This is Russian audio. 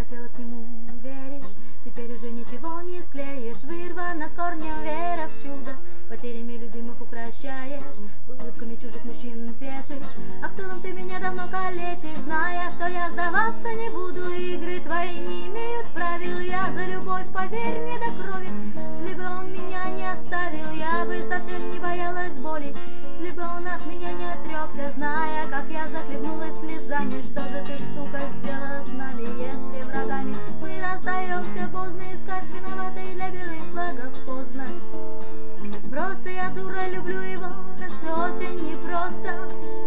хотела к нему, веришь? Теперь уже ничего не склеишь, вырвана с корнем вера в чудо. Потерями любимых укращаешь, улыбками чужих мужчин тешишь. А в целом ты меня давно калечишь, зная, что я сдаваться не буду. Игры твои не имеют правил, я за любовь, поверь мне, до крови. Если бы он меня не оставил, я бы совсем не боялась боли. Если бы он от меня не отрекся, зная, как я захлебнулась слезами. Что же ты, сука, сделала с нами, если врагами мы расстаемся? Поздно искать виноватой для белых флагов, поздно. Просто я дура, люблю его, это все очень непросто.